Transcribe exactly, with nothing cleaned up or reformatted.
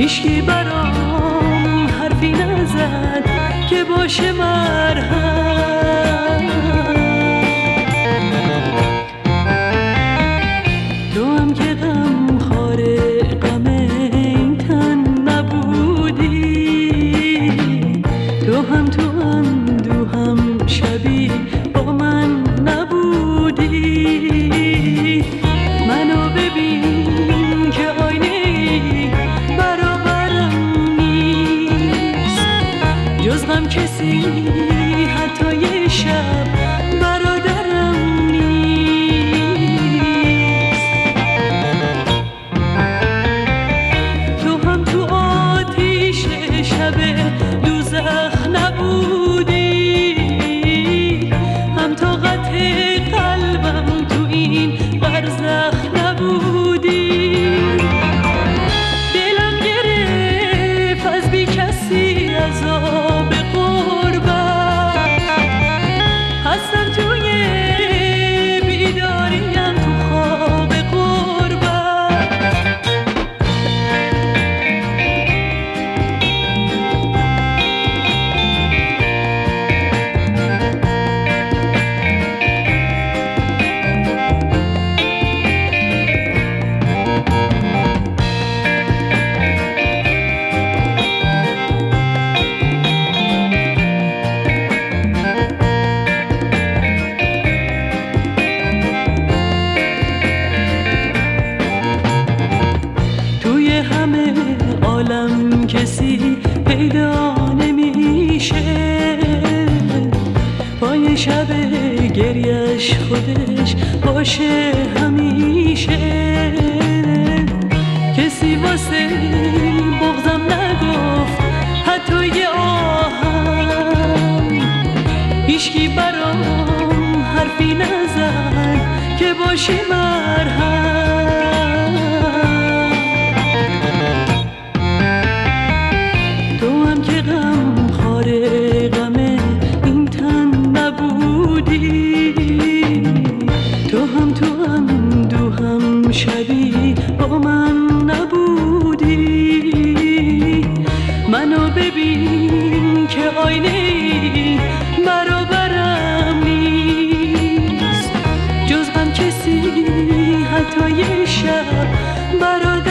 هیچکی برام حرفی نزد که باشه مرهم. تو هم که غم خواره غم این تن نبودی، تو هم تو هم دو هم شبی با من نبودی. منو ببین که آینه برابرم نیست، جز غم کسی حتی یه شب برادرم نیست. تو هم تو آتیش شب دوزخ نبودی، هم طاقت قلبم تو این برزخ نبودی. دلم گرفت از بی کسی عذاب غربت، هستم توی بیداریم تو خواب غربت. توی همه عالم کسی پیدا نمیشه، پای شب گریش خودش باشه همیشه. کسی واسه بغضم نگفت حتی یه آهم، هیچکی برام حرفی نزد که باشی مرهم. تو هم که غم خواره غم این تن نبودی، تو هم تو هم دو هم شبی با من نبودی. منو ببین که آینه برابرم نیست، جز غم کسی حتی یه شب برادرم